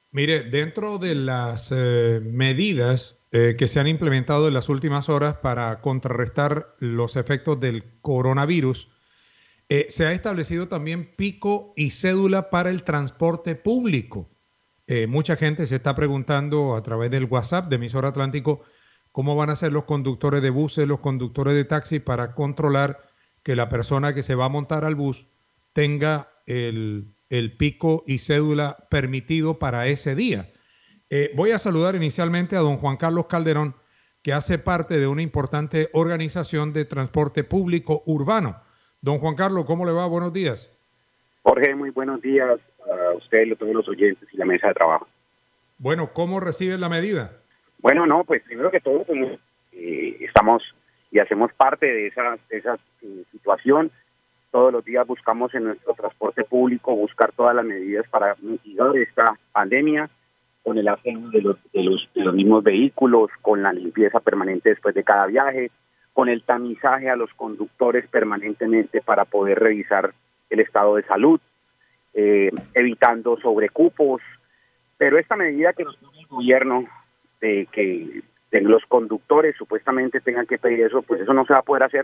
Mire, dentro de las medidas que se han implementado en las últimas horas para contrarrestar los efectos del coronavirus, se ha establecido también pico y cédula para el transporte público. Mucha gente se está preguntando a través del WhatsApp de Emisora Atlántico cómo van a ser los conductores de buses, los conductores de taxi para controlar que la persona que se va a montar al bus tenga el pico y cédula permitido para ese día. Voy a saludar inicialmente a don Juan Carlos Calderón, que hace parte de una importante organización de transporte público urbano. Don Juan Carlos, ¿cómo le va? Buenos días. Jorge, muy buenos días a usted y a todos los oyentes y la mesa de trabajo. Bueno, ¿cómo recibe la medida? Bueno, no, pues primero que todo, estamos y hacemos parte de esa situación. Todos los días buscamos en nuestro transporte público buscar todas las medidas para mitigar esta pandemia, con el aseo de los mismos vehículos, con la limpieza permanente después de cada viaje, con el tamizaje a los conductores permanentemente para poder revisar el estado de salud, evitando sobrecupos. Pero esta medida que nos pone el gobierno de que los conductores supuestamente tengan que pedir eso, pues eso no se va a poder hacer,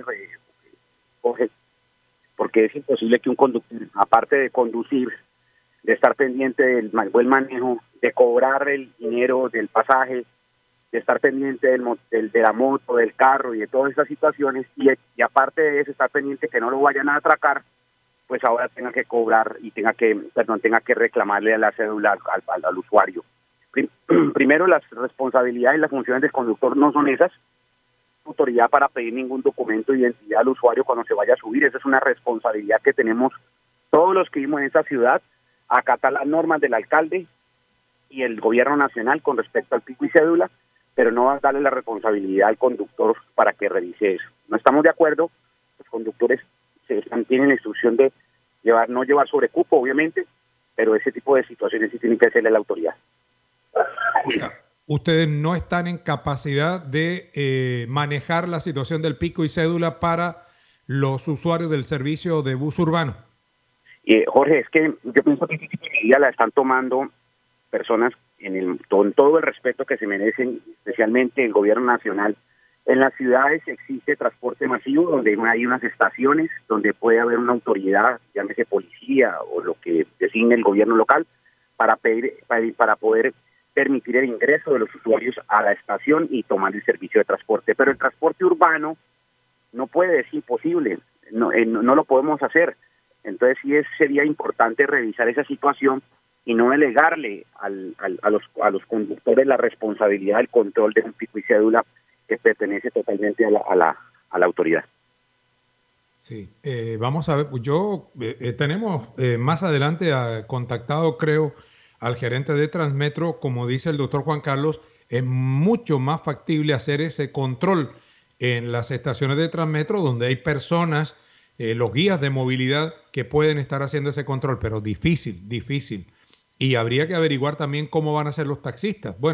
Jorge, porque es imposible que un conductor, aparte de conducir, de estar pendiente del buen manejo, de cobrar el dinero del pasaje, de estar pendiente de la moto, del carro y de todas estas situaciones, y aparte de eso estar pendiente que no lo vayan a atracar, pues ahora tenga que cobrar y tenga que reclamarle a la cédula al usuario. Primero, las responsabilidades y las funciones del conductor no son esas. Autoridad para pedir ningún documento de identidad al usuario cuando se vaya a subir. Esa es una responsabilidad que tenemos todos los que vivimos en esta ciudad, acatar las normas del alcalde y el gobierno nacional con respecto al pico y cédula, pero no va a darle la responsabilidad al conductor para que revise eso. No estamos de acuerdo. Los conductores tienen la instrucción de no llevar sobrecupo, obviamente, pero ese tipo de situaciones sí tienen que hacerle a la autoridad. O sea, ustedes no están en capacidad de manejar la situación del pico y cédula para los usuarios del servicio de bus urbano. Jorge, es que yo pienso que este tipo de medidas la están tomando personas con todo el respeto que se merecen, especialmente el gobierno nacional. En las ciudades existe transporte masivo, donde hay unas estaciones, donde puede haber una autoridad, llámese policía o lo que designe el gobierno local, para poder permitir el ingreso de los usuarios a la estación y tomar el servicio de transporte. Pero el transporte urbano no puede, es imposible, no lo podemos hacer. Entonces sí sería importante revisar esa situación y no delegarle a los conductores la responsabilidad del control de un pico y cédula que pertenece totalmente a la autoridad. Sí, vamos a ver, tenemos más adelante contactado, creo, al gerente de Transmetro. Como dice el doctor Juan Carlos, es mucho más factible hacer ese control en las estaciones de Transmetro, donde hay personas, los guías de movilidad, que pueden estar haciendo ese control, pero difícil. Y habría que averiguar también cómo van a ser los taxistas. Bueno,